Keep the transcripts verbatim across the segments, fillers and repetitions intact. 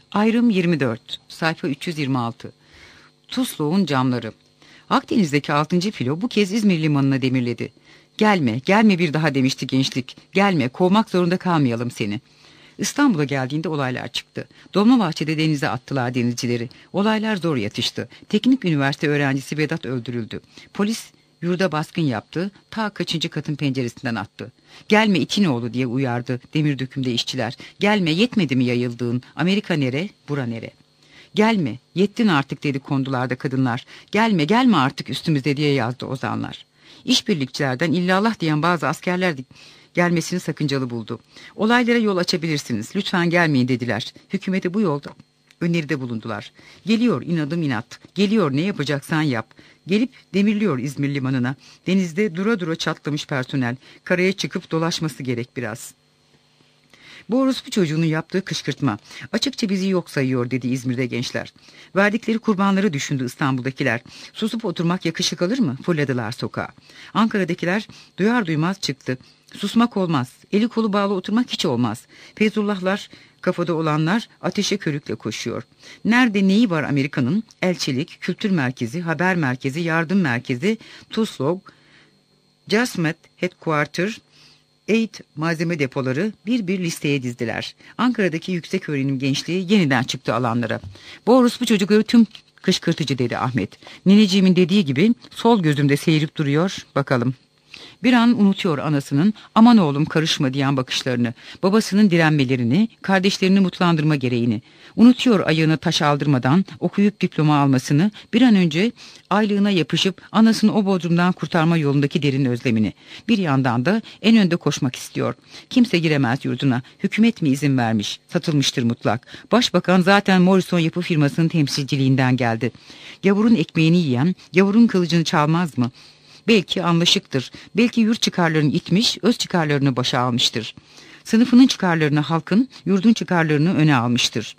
Ayrım yirmi dört, sayfa üç yüz yirmi altı. Tuzluğun camları. Akdeniz'deki altıncı filo bu kez İzmir limanına demirledi. Gelme, gelme bir daha demişti gençlik. Gelme, kovmak zorunda kalmayalım seni. İstanbul'a geldiğinde olaylar çıktı. Dolmabahçe'de denize attılar denizcileri. Olaylar zor yatıştı. Teknik üniversite öğrencisi Vedat öldürüldü. Polis yurda baskın yaptı, ta kaçıncı katın penceresinden attı. Gelme itinoğlu diye uyardı demir dökümde işçiler. Gelme, yetmedi mi yayıldığın? Amerika nere, bura nere? Gelme, yettin artık dedi kondularda kadınlar. Gelme, gelme artık üstümüze diye yazdı ozanlar. İşbirlikçilerden illallah diyen bazı askerler de gelmesini sakıncalı buldu. Olaylara yol açabilirsiniz, lütfen gelmeyin dediler. Hükümete bu yolda öneride bulundular. Geliyor inadım inat, geliyor ne yapacaksan yap. Gelip demirliyor İzmir limanına. Denizde dura dura çatlamış personel. Karaya çıkıp dolaşması gerek biraz. Bu orospu çocuğunun yaptığı kışkırtma. Açıkça bizi yok sayıyor dedi İzmir'de gençler. Verdikleri kurbanları düşündü İstanbul'dakiler. Susup oturmak yakışık alır mı? Fırladılar sokağa. Ankara'dakiler duyar duymaz çıktı. Susmak olmaz. Eli kolu bağlı oturmak hiç olmaz. Feyzullahlar, kafada olanlar ateşe körükle koşuyor. Nerede neyi var Amerika'nın? Elçilik, kültür merkezi, haber merkezi, yardım merkezi, Tuslog, Jasmet Headquarter, Aid malzeme depoları bir bir listeye dizdiler. Ankara'daki yüksek öğrenim gençliği yeniden çıktı alanlara. Bu orospu çocukları tüm kışkırtıcı dedi Ahmet. Nineciğimin dediği gibi sol gözümde seyirip duruyor, bakalım. Bir an unutuyor anasının aman oğlum karışma diyen bakışlarını, babasının direnmelerini, kardeşlerini mutlandırma gereğini. Unutuyor ayağına taş aldırmadan okuyup diploma almasını, bir an önce aylığına yapışıp anasını o bodrumdan kurtarma yolundaki derin özlemini. Bir yandan da en önde koşmak istiyor. Kimse giremez yurduna. Hükümet mi izin vermiş? Satılmıştır mutlak. Başbakan zaten Morrison yapı firmasının temsilciliğinden geldi. Gavurun ekmeğini yiyen, gavurun kılıcını çalmaz mı? Belki anlaşıktır. Belki yurt çıkarlarını itmiş, öz çıkarlarını başa almıştır. Sınıfının çıkarlarını halkın, yurdun çıkarlarını öne almıştır.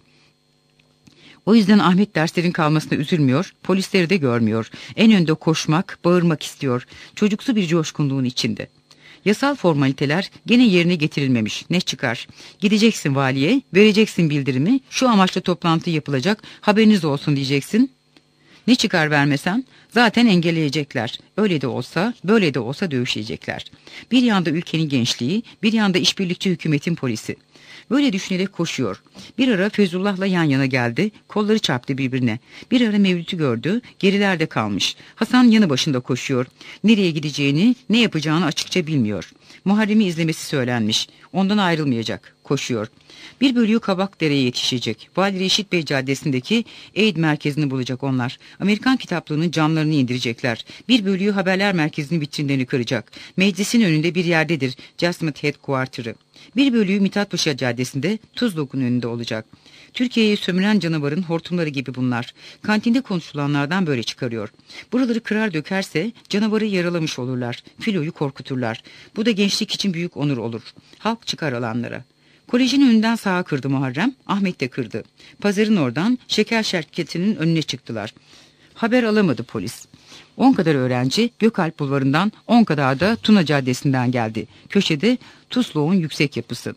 O yüzden Ahmet derslerin kalmasına üzülmüyor, polisleri de görmüyor. En önde koşmak, bağırmak istiyor. Çocuksu bir coşkunluğun içinde. Yasal formaliteler gene yerine getirilmemiş. Ne çıkar? Gideceksin valiye, vereceksin bildirimi, şu amaçla toplantı yapılacak, haberiniz olsun diyeceksin. Ne çıkar vermesen? Zaten engelleyecekler. Öyle de olsa, böyle de olsa dövüşecekler. Bir yanda ülkenin gençliği, bir yanda işbirlikçi hükümetin polisi. Böyle düşünerek koşuyor. Bir ara Feyzullah'la yan yana geldi, kolları çarptı birbirine. Bir ara Mevlüt'ü gördü, gerilerde kalmış. Hasan yanı başında koşuyor. Nereye gideceğini, ne yapacağını açıkça bilmiyor. Muharrem'i izlemesi söylenmiş. Ondan ayrılmayacak. Koşuyor. Bir bölüğü Kabakdere'ye yetişecek. Vali Reşit Bey Caddesi'ndeki Aid merkezini bulacak onlar. Amerikan kitaplığının camlarını indirecekler. Bir bölüğü haberler merkezinin vitrinlerini kıracak. Meclisin önünde bir yerdedir Jasmet Headquarter'ı. Bir bölüğü Mithatpaşa Caddesi'nde Tuzlok'un önünde olacak. Türkiye'yi sömüren canavarın hortumları gibi bunlar. Kantinde konuşulanlardan böyle çıkarıyor. Buraları kırar dökerse canavarı yaralamış olurlar. Filoyu korkuturlar. Bu da gençlik için büyük onur olur. Halk çıkar alanlara. Kolejin önünden sağa kırdı Muharrem, Ahmet de kırdı. Pazarın oradan şeker şirketinin önüne çıktılar. Haber alamadı polis. On kadar öğrenci Gökalp Bulvarı'ndan, on kadar da Tuna Caddesi'nden geldi. Köşede Tuslok'un yüksek yapısı.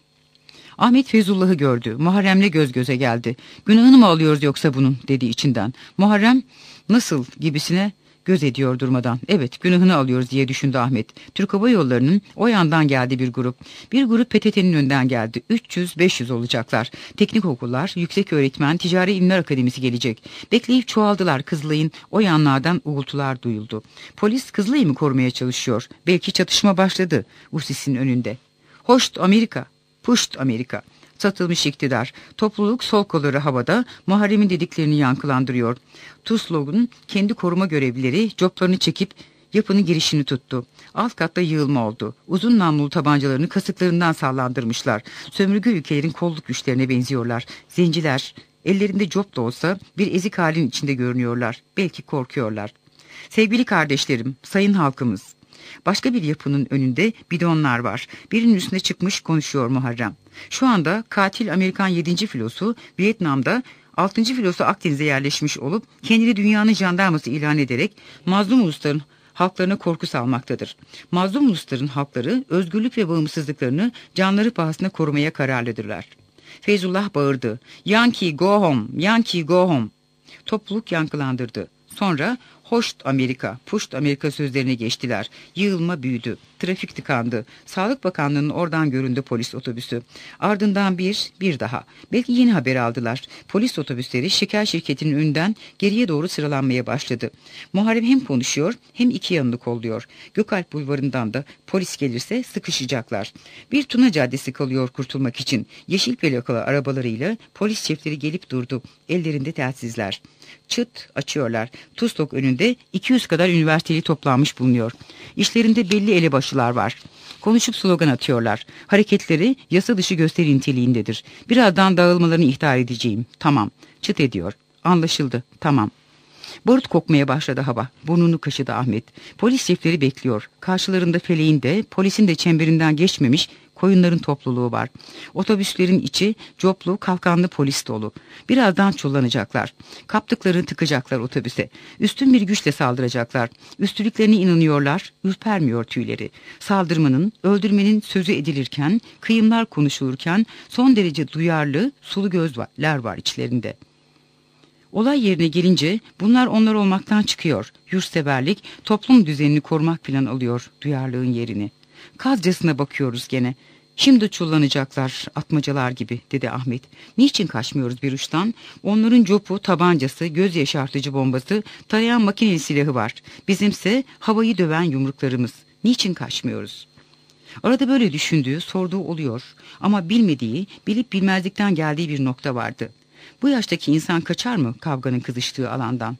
Ahmet Feyzullah'ı gördü. Muharrem'le göz göze geldi. Günahını mı alıyoruz yoksa bunun dedi içinden. Muharrem nasıl gibisine göz ediyor durmadan. Evet, günahını alıyoruz diye düşündü Ahmet. Türk Hava Yolları'nın o yandan geldi bir grup. Bir grup P T T'nin önden geldi. üç yüz beş yüz olacaklar. Teknik okullar, yüksek öğretmen, ticari ilimler akademisi gelecek. Bekleyip çoğaldılar Kızılay'ın o yanlardan uğultular duyuldu. Polis Kızılay'ı mı korumaya çalışıyor? Belki çatışma başladı Usis'in önünde. Hoşt Amerika, puşt Amerika. Satılmış iktidar. Topluluk sol kolları havada Muharrem'in dediklerini yankılandırıyor. Tuslog'un kendi koruma görevlileri coplarını çekip yapının girişini tuttu. Alt katta yığılma oldu. Uzun namlulu tabancalarını kasıklarından sallandırmışlar. Sömürge ülkelerin kolluk güçlerine benziyorlar. Zenciler, ellerinde cop da olsa bir ezik halin içinde görünüyorlar. Belki korkuyorlar. Sevgili kardeşlerim, sayın halkımız. Başka bir yapının önünde bidonlar var. Birinin üstüne çıkmış konuşuyor Muharrem. Şu anda katil Amerikan yedinci filosu Vietnam'da, altıncı filosu Akdeniz'e yerleşmiş olup kendini dünyanın jandarması ilan ederek mazlum ulusların halklarına korku salmaktadır. Mazlum ulusların halkları özgürlük ve bağımsızlıklarını canları pahasına korumaya kararlıdırlar. Feyzullah bağırdı. Yankee go home, Yankee go home. Topluluk yankılandırdı. Sonra hoşt Amerika, puşt Amerika sözlerine geçtiler. Yığılma büyüdü. Trafik tıkandı. Sağlık Bakanlığı'nın oradan göründü polis otobüsü. Ardından bir, bir daha. Belki yeni haber aldılar. Polis otobüsleri şeker şirketinin önünden geriye doğru sıralanmaya başladı. Muharrem hem konuşuyor hem iki yanını kolluyor. Gökalp Bulvarı'ndan da polis gelirse sıkışacaklar. Bir Tuna Caddesi kalıyor kurtulmak için. Yeşil plakalı arabalarıyla polis şefleri gelip durdu. Ellerinde telsizler. Çıt açıyorlar. Tuzlok önünde iki yüz kadar üniversiteli toplanmış bulunuyor. İşlerinde belli elebaşılar var. Konuşup slogan atıyorlar. Hareketleri yasa dışı gösteri niteliğindedir. Birazdan dağılmalarını ihtar edeceğim. Tamam. Çıt ediyor. Anlaşıldı. Tamam. Barut kokmaya başladı hava. Burnunu kaşıdı Ahmet. Polis şefleri bekliyor. Karşılarında feleğin de polisin de çemberinden geçmemiş koyunların topluluğu var. Otobüslerin içi coplu kalkanlı polis dolu. Birazdan çullanacaklar. Kaptıklarını tıkacaklar otobüse. Üstün bir güçle saldıracaklar. Üstünlüklerine inanıyorlar. Ürpermiyor tüyleri. Saldırmanın, öldürmenin sözü edilirken, kıyımlar konuşulurken son derece duyarlı, sulu gözler var içlerinde. Olay yerine gelince bunlar onlar olmaktan çıkıyor. Yurtseverlik, toplum düzenini korumak falan alıyor duyarlılığın yerini. Kazcasına bakıyoruz gene. Şimdi çullanacaklar atmacalar gibi dedi Ahmet. Niçin kaçmıyoruz bir uçtan? Onların copu, tabancası, göz yaşartıcı bombası, tarayan makineli silahı var. Bizimse havayı döven yumruklarımız. Niçin kaçmıyoruz? Arada böyle düşündüğü, sorduğu oluyor. Ama bilmediği, bilip bilmezlikten geldiği bir nokta vardı. Bu yaştaki insan kaçar mı kavganın kızıştığı alandan?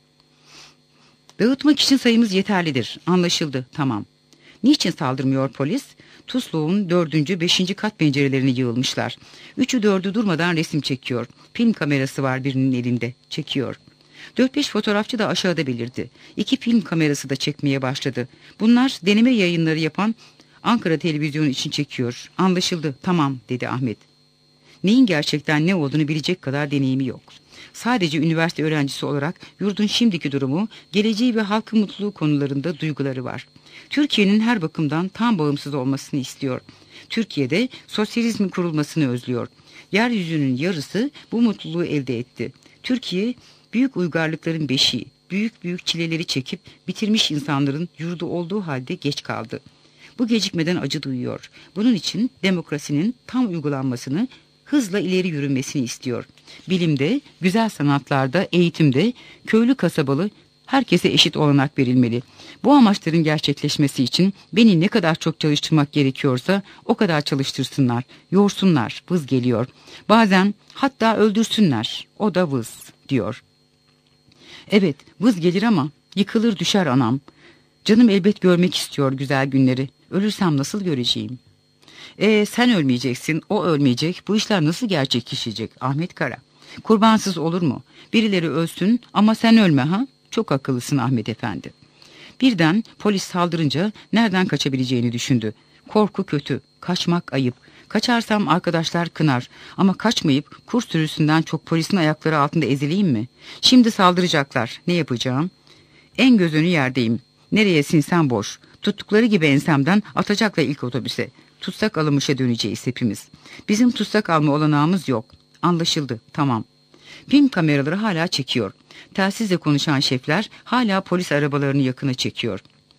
Dağıtmak için sayımız yeterlidir. Anlaşıldı. Tamam. Niçin saldırmıyor polis? Tuzluğun dördüncü, beşinci kat pencerelerini yığılmışlar. Üçü dördü durmadan resim çekiyor. Film kamerası var birinin elinde. Çekiyor. Dört beş fotoğrafçı da aşağıda belirdi. İki film kamerası da çekmeye başladı. Bunlar deneme yayınları yapan Ankara televizyonu için çekiyor. Anlaşıldı. Tamam dedi Ahmet. Neyin gerçekten ne olduğunu bilecek kadar deneyimi yok. Sadece üniversite öğrencisi olarak yurdun şimdiki durumu, geleceği ve halkın mutluluğu konularında duyguları var. Türkiye'nin her bakımdan tam bağımsız olmasını istiyor. Türkiye'de sosyalizmin kurulmasını özlüyor. Yeryüzünün yarısı bu mutluluğu elde etti. Türkiye, büyük uygarlıkların beşiği, büyük büyük çileleri çekip bitirmiş insanların yurdu olduğu halde geç kaldı. Bu gecikmeden acı duyuyor. Bunun için demokrasinin tam uygulanmasını, hızla ileri yürümesini istiyor. Bilimde, güzel sanatlarda, eğitimde, köylü kasabalı herkese eşit olanak verilmeli. Bu amaçların gerçekleşmesi için beni ne kadar çok çalıştırmak gerekiyorsa o kadar çalıştırsınlar, yorsunlar, vız geliyor. Bazen hatta öldürsünler, o da vız diyor. Evet, vız gelir ama yıkılır düşer anam. Canım elbet görmek istiyor güzel günleri. Ölürsem nasıl göreceğim? E sen ölmeyeceksin, o ölmeyecek. Bu işler nasıl gerçekleşecek Ahmet Kara? Kurbansız olur mu? Birileri ölsün ama sen ölme ha? Çok akıllısın Ahmet Efendi. Birden polis saldırınca nereden kaçabileceğini düşündü. Korku kötü, kaçmak ayıp. Kaçarsam arkadaşlar kınar ama kaçmayıp kurs sürüsünden çok polisin ayakları altında ezileyim mi? Şimdi saldıracaklar. Ne yapacağım? En göz önü yerdeyim. Nereye sinsem boş. Tuttukları gibi ensemden atacaklar ilk otobüse. Tutsak alınmışa döneceğiz hepimiz. Bizim tutsak alma olanağımız yok. Anlaşıldı, tamam. Film kameraları hala çekiyor. Telsizle konuşan şefler hala polis arabalarını yakına çekiyor.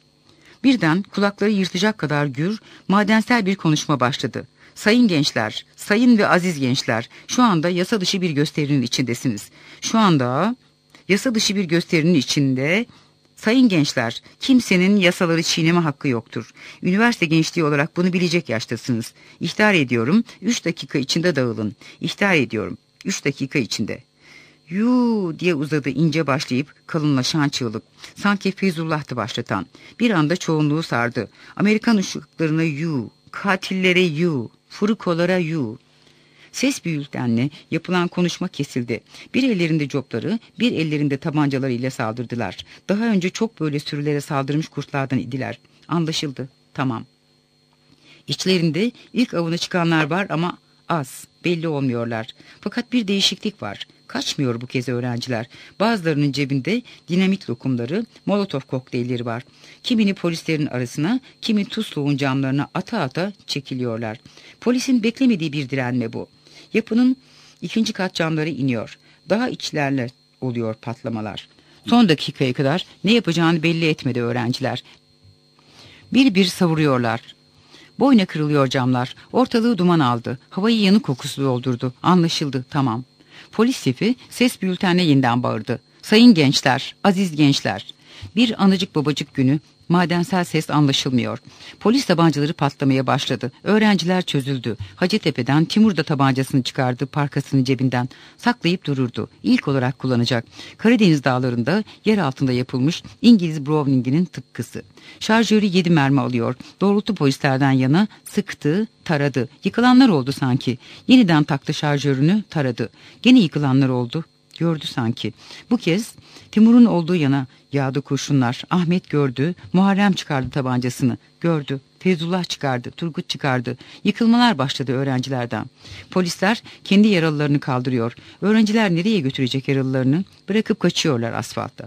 Birden kulakları yırtacak kadar gür, madensel bir konuşma başladı. Sayın gençler, sayın ve aziz gençler, şu anda yasa dışı bir gösterinin içindesiniz. Şu anda yasa dışı bir gösterinin içinde... Sayın gençler, kimsenin yasaları çiğneme hakkı yoktur. Üniversite gençliği olarak bunu bilecek yaştasınız. İhtar ediyorum, üç dakika içinde dağılın. İhtar ediyorum, üç dakika içinde. Yuu diye uzadı ince başlayıp kalınlaşan çığlık. Sanki Feyzullah'tı başlatan. Bir anda çoğunluğu sardı. Amerikan ışıklarına yuu, katillere yuu, furukolara yuu. Ses büyültenle yapılan konuşma kesildi. Bir ellerinde copları, bir ellerinde tabancalarıyla saldırdılar. Daha önce çok böyle sürülere saldırmış kurtlardan idiler. Anlaşıldı. Tamam. İçlerinde ilk avına çıkanlar var ama az, belli olmuyorlar. Fakat bir değişiklik var. Kaçmıyor bu kez öğrenciler. Bazılarının cebinde dinamit lokumları, molotof kokteylleri var. Kimini polislerin arasına, kimi Tuzluğun camlarına ata ata çekiliyorlar. Polisin beklemediği bir direnme bu. Yapının İkinci kat camları iniyor. Daha içlerle oluyor patlamalar. Son dakikaya kadar ne yapacağını belli etmedi öğrenciler. Bir bir savuruyorlar. Boyuna kırılıyor camlar. Ortalığı duman aldı. Havayı yanık kokusu doldurdu. Anlaşıldı, tamam. Polis şefi ses bültenle yeniden bağırdı. Sayın gençler, aziz gençler. Bir anacık babacık günü. Madensel ses anlaşılmıyor. Polis tabancaları patlamaya başladı. Öğrenciler çözüldü. Hacettepe'den Timur da tabancasını çıkardı, parkasını cebinden. Saklayıp dururdu. İlk olarak kullanacak. Karadeniz dağlarında yer altında yapılmış İngiliz Browning'inin tıpkısı. Şarjörü yedi mermi alıyor. Doğrultu polislerden yana sıktı, taradı. Yıkılanlar oldu sanki. Yeniden taktı şarjörünü, taradı. Gene yıkılanlar oldu. Gördü sanki. Bu kez Timur'un olduğu yana yağdı kurşunlar. Ahmet gördü. Muharrem çıkardı tabancasını. Gördü. Feyzullah çıkardı. Turgut çıkardı. Yıkılmalar başladı öğrencilerden. Polisler kendi yaralılarını kaldırıyor. Öğrenciler nereye götürecek yaralılarını? Bırakıp kaçıyorlar asfaltta.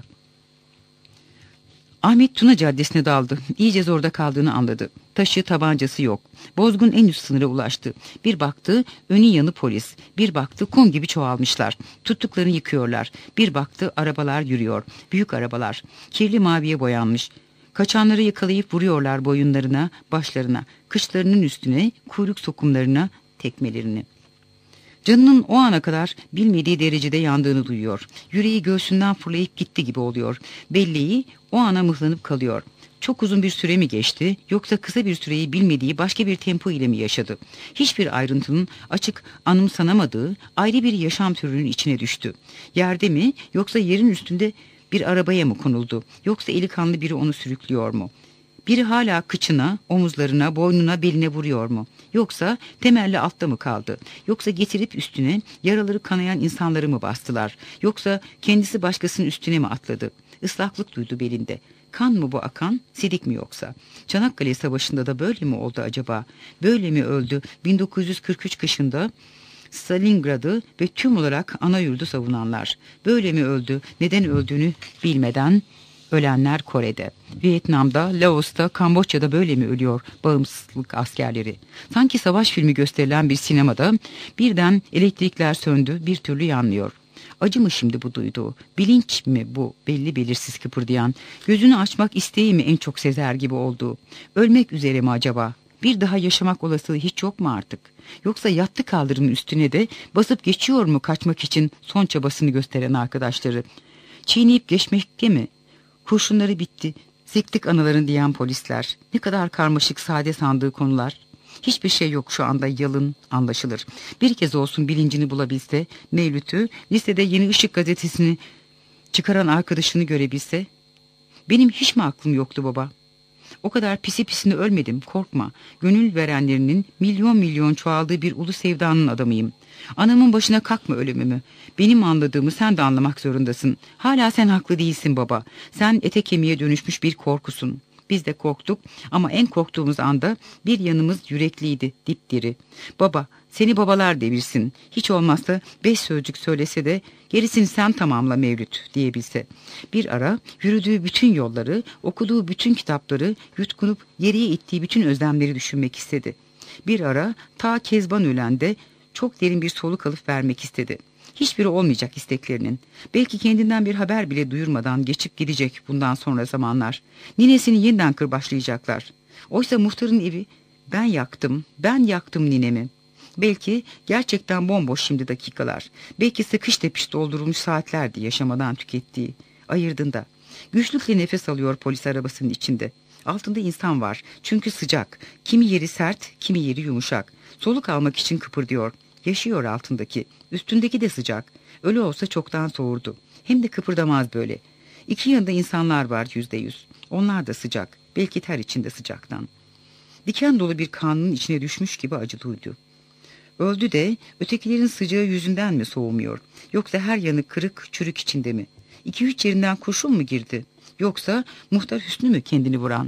Ahmet Tuna Caddesi'ne daldı. İyice zorda kaldığını anladı. Taşı, tabancası yok. Bozgun en üst sınıra ulaştı. Bir baktı önü yanı polis. Bir baktı kum gibi çoğalmışlar. Tuttuklarını yıkıyorlar. Bir baktı arabalar yürüyor. Büyük arabalar. Kirli maviye boyanmış. Kaçanları yakalayıp vuruyorlar boyunlarına, başlarına, kışlarının üstüne, kuyruk sokumlarına, tekmelerini. Canının o ana kadar bilmediği derecede yandığını duyuyor. Yüreği göğsünden fırlayıp gitti gibi oluyor. Belleği o ana mıhlanıp kalıyor. Çok uzun bir süre mi geçti, yoksa kısa bir süreyi bilmediği başka bir tempo ile mi yaşadı? Hiçbir ayrıntının açık anımsanamadığı ayrı bir yaşam türünün içine düştü. Yerde mi, yoksa yerin üstünde bir arabaya mı konuldu? Yoksa eli kanlı biri onu sürüklüyor mu? Biri hala kıçına, omuzlarına, boynuna, beline vuruyor mu? Yoksa temelli altta mı kaldı? Yoksa getirip üstüne yaraları kanayan insanları mı bastılar? Yoksa kendisi başkasının üstüne mi atladı? Islaklık duydu belinde. Kan mı bu akan, sidik mi yoksa? Çanakkale Savaşı'nda da böyle mi oldu acaba? Böyle mi öldü bin dokuz yüz kırk üç kışında Stalingrad'ı ve tüm olarak ana yurdu savunanlar? Böyle mi öldü, neden öldüğünü bilmeden ölenler Kore'de, Vietnam'da, Laos'ta, Kamboçya'da böyle mi ölüyor bağımsızlık askerleri? Sanki savaş filmi gösterilen bir sinemada birden elektrikler söndü, bir türlü yanmıyor. Acı mı şimdi bu duyduğu? Bilinç mi bu belli belirsiz kıpırdayan? Gözünü açmak isteği mi en çok sezer gibi olduğu? Ölmek üzere mi acaba? Bir daha yaşamak olasılığı hiç yok mu artık? Yoksa yattı kaldırımın üstüne de basıp geçiyor mu kaçmak için son çabasını gösteren arkadaşları? Çiğneyip geçmekte mi? Kurşunları bitti, siktik anıların diyen polisler. Ne kadar karmaşık sade sandığı konular. Hiçbir şey yok şu anda, yalın anlaşılır. Bir kez olsun bilincini bulabilse, Mevlüt'ü lisede Yeni Işık gazetesini çıkaran arkadaşını görebilse. Benim hiç mi aklım yoktu baba? O kadar pisi pisine ölmedim, korkma. Gönül verenlerinin milyon milyon çoğaldığı bir ulu sevdanın adamıyım. Anamın başına kalkma ölümümü. Benim anladığımı sen de anlamak zorundasın. Hala sen haklı değilsin baba. Sen ete kemiğe dönüşmüş bir korkusun. Biz de korktuk ama en korktuğumuz anda bir yanımız yürekliydi, dipdiri. Baba, seni babalar devirsin. Hiç olmazsa beş sözcük söylese de gerisini sen tamamla Mevlüt diyebilse. Bir ara yürüdüğü bütün yolları, okuduğu bütün kitapları, yutkunup geriye ittiği bütün özlemleri düşünmek istedi. Bir ara ta Kezban ölende çok derin bir soluk alıp vermek istedi. Hiçbiri olmayacak isteklerinin. Belki kendinden bir haber bile duyurmadan geçip gidecek bundan sonra zamanlar. Ninesini yeniden kırbaçlayacaklar. Oysa muhtarın evi, ben yaktım, ben yaktım ninemi. Belki gerçekten bomboş şimdi dakikalar. Belki sıkış tepiş doldurulmuş saatlerdi yaşamadan tükettiği. Ayırdığında. Güçlükle nefes alıyor polis arabasının içinde. Altında insan var çünkü sıcak. Kimi yeri sert, kimi yeri yumuşak. Soluk almak için kıpırdıyor. Yaşıyor altındaki. Üstündeki de sıcak. Ölü olsa çoktan soğurdu. Hem de kıpırdamaz böyle. İki yanında insanlar var yüzde yüz. Onlar da sıcak. Belki ter içinde sıcaktan. Diken dolu bir kanının içine düşmüş gibi acı duydu. Öldü de ötekilerin sıcağı yüzünden mi soğumuyor? Yoksa her yanı kırık çürük içinde mi? İki üç yerinden kurşun mu girdi? Yoksa muhtar Hüsnü mü kendini vuran?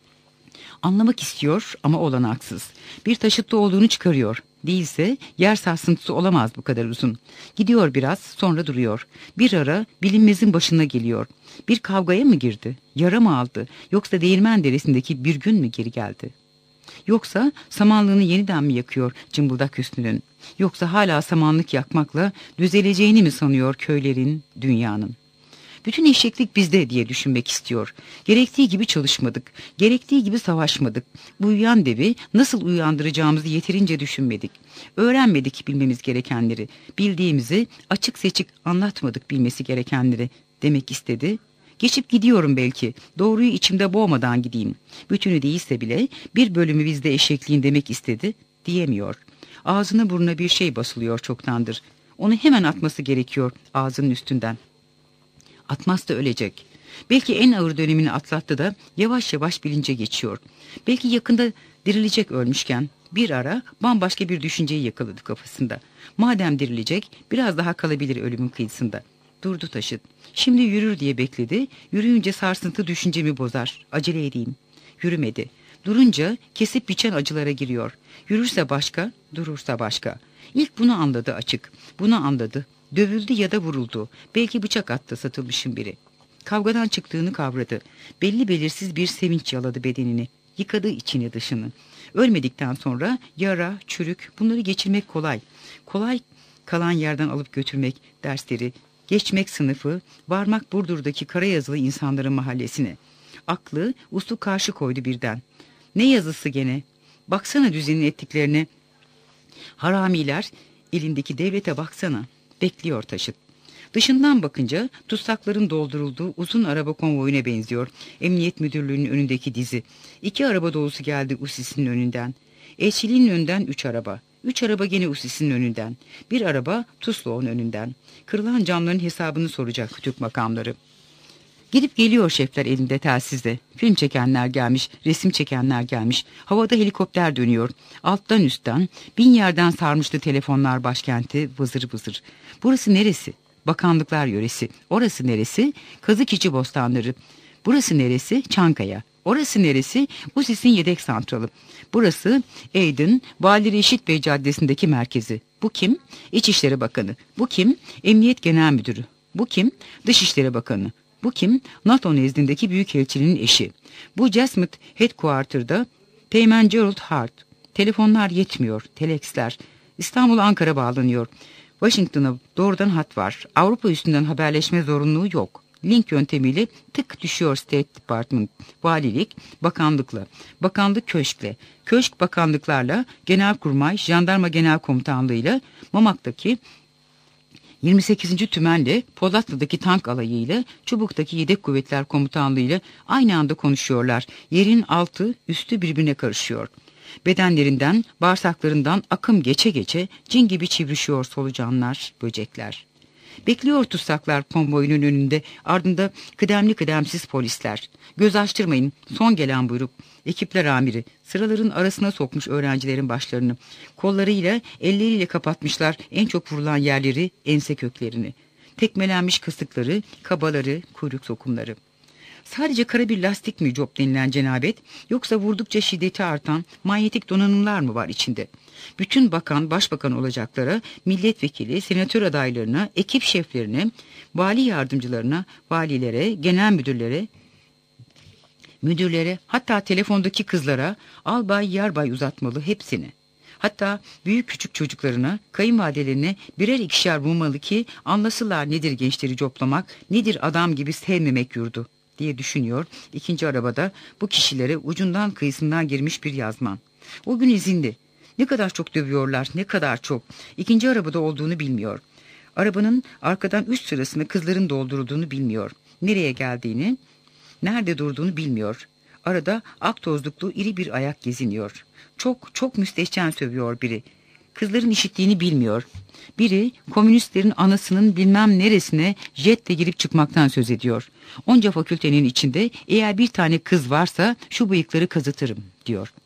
Anlamak istiyor ama olanaksız. Bir taşıtlı olduğunu çıkarıyor. Değilse yer sarsıntısı olamaz bu kadar uzun. Gidiyor biraz, sonra duruyor. Bir ara bilinmezin başına geliyor. Bir kavgaya mı girdi? Yara mı aldı? Yoksa Değirmen Deresi'ndeki bir gün mü geri geldi? Yoksa samanlığını yeniden mi yakıyor cımbıldak Hüsnü'nün? Yoksa hala samanlık yakmakla düzeleceğini mi sanıyor köylerin, dünyanın? Bütün eşeklik bizde diye düşünmek istiyor. Gerektiği gibi çalışmadık, gerektiği gibi savaşmadık. Bu uyuyan devi nasıl uyandıracağımızı yeterince düşünmedik. Öğrenmedik bilmemiz gerekenleri, bildiğimizi açık seçik anlatmadık bilmesi gerekenleri demek istedi. Geçip gidiyorum belki, doğruyu içimde boğmadan gideyim. Bütünü değilse bile bir bölümü bizde eşekliğin demek istedi, diyemiyor. Ağzına burnuna bir şey basılıyor çoktandır. Onu hemen atması gerekiyor ağzının üstünden. Atmazsa ölecek. Belki en ağır dönemini atlattı da yavaş yavaş bilince geçiyor. Belki yakında dirilecek ölmüşken bir ara bambaşka bir düşünceyi yakaladı kafasında. Madem dirilecek biraz daha kalabilir ölümün kıyısında. Durdu taşıt. Şimdi yürür diye bekledi. Yürüyünce sarsıntı düşüncemi bozar. Acele edeyim. Yürümedi. Durunca kesip biçen acılara giriyor. Yürürse başka, durursa başka. İlk bunu anladı açık. Bunu anladı. Dövüldü ya da vuruldu. Belki bıçak attı satılmışın biri. Kavgadan çıktığını kavradı. Belli belirsiz bir sevinç yaladı bedenini. Yıkadı içini dışını. Ölmedikten sonra yara, çürük bunları geçirmek kolay. Kolay kalan yerden alıp götürmek dersleri, geçmek sınıfı, varmak Burdur'daki Karayazılı insanların mahallesine. Aklı, uslu karşı koydu birden. Ne yazısı gene? Baksana düzenin ettiklerine. Haramiler, elindeki devlete baksana. Bekliyor taşıt. Dışından bakınca tutsakların doldurulduğu uzun araba konvoyuna benziyor. Emniyet müdürlüğünün önündeki dizi. İki araba dolusu geldi Usisi'nin önünden. Elçiliğin önünden üç araba. Üç araba gene Usisi'nin önünden. Bir araba Tusloğ'un önünden. Kırılan camların hesabını soracak Türk makamları. Gidip geliyor şefler elinde telsizle. Film çekenler gelmiş, resim çekenler gelmiş. Havada helikopter dönüyor. Alttan üstten, bin yerden sarmıştı telefonlar başkenti vızır vızır. Burası neresi? Bakanlıklar yöresi. Orası neresi? Kazıkçı bostanları. Burası neresi? Çankaya. Orası neresi? Usis'in yedek santralı. Burası Aydın, Vali Reşit Bey Caddesi'ndeki merkezi. Bu kim? İçişleri Bakanı. Bu kim? Emniyet Genel Müdürü. Bu kim? Dışişleri Bakanı. Bu kim? NATO nezdindeki büyükelçinin eşi. Bu Jasmine Headquarter'da Teğmen Gerald Hart. Telefonlar yetmiyor. Teleksler. İstanbul Ankara bağlanıyor. Washington'a doğrudan hat var. Avrupa üstünden haberleşme zorunluluğu yok. Link yöntemiyle tık düşüyor State Department, valilik, bakanlıkla, bakanlık köşkle, köşk bakanlıklarla, genelkurmay, jandarma genel komutanlığıyla, Mamak'taki yirmi sekizinci tümenle, Polatlı'daki tank alayıyla, Çubuk'taki yedek kuvvetler komutanlığıyla aynı anda konuşuyorlar. Yerin altı, üstü birbirine karışıyor. Bedenlerinden, bağırsaklarından akım geçe geçe cin gibi çivrişiyor solucanlar, böcekler. Bekliyor tutsaklar konvoyunun önünde, ardında kıdemli kıdemsiz polisler. Göz açtırmayın, son gelen buyruk. Ekipler amiri sıraların arasına sokmuş öğrencilerin başlarını. Kollarıyla, elleriyle kapatmışlar en çok vurulan yerleri, ense köklerini. Tekmelenmiş kasıkları, kabaları, kuyruk sokumları. Sadece kara bir lastik mi job denilen cenabet, yoksa vurdukça şiddeti artan manyetik donanımlar mı var içinde? Bütün bakan, başbakan olacaklara, milletvekili, senatör adaylarına, ekip şeflerine, vali yardımcılarına, valilere, genel müdürlere, müdürlere, hatta telefondaki kızlara, albay yarbay uzatmalı hepsini. Hatta büyük küçük çocuklarına, kayınvalidelerine birer ikişer bulmalı ki anlasınlar nedir gençleri coplamak, nedir adam gibi sevmemek yurdu diye düşünüyor. İkinci arabada bu kişilere ucundan kıyısından girmiş bir yazman. O gün izinli. Ne kadar çok dövüyorlar, ne kadar çok. İkinci arabada olduğunu bilmiyor. Arabanın arkadan üst sırasını kızların doldurduğunu bilmiyor. Nereye geldiğini, nerede durduğunu bilmiyor. Arada ak tozluklu iri bir ayak geziniyor. Çok çok müstehcen sövüyor biri. Kızların işittiğini bilmiyor. Biri komünistlerin anasının bilmem neresine jetle girip çıkmaktan söz ediyor. Onca fakültenin içinde eğer bir tane kız varsa şu bıyıkları kazıtırım diyor.